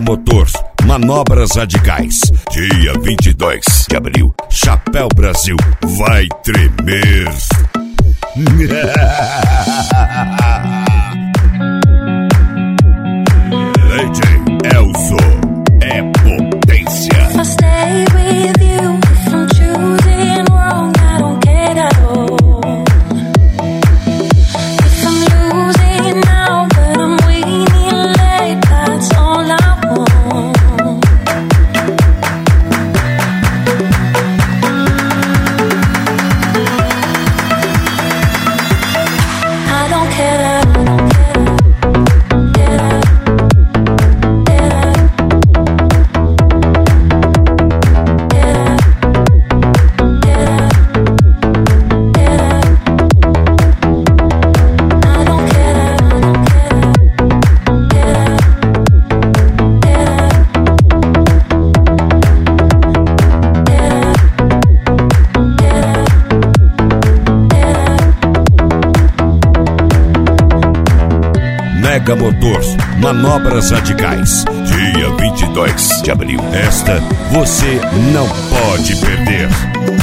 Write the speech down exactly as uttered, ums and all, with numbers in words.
Motors, manobras radicais. Dia vinte e dois de abril, Chapéu Brasil vai tremer. D J Elzo é potência. If I stay with you, if I'm choosing wrong, I don't care at all. If I'm losing now, but I'm winning late, that's all I want. I don't care, I don't care, care. Mega Motors, manobras radicais. Dia vinte e dois de abril. Esta você não pode perder.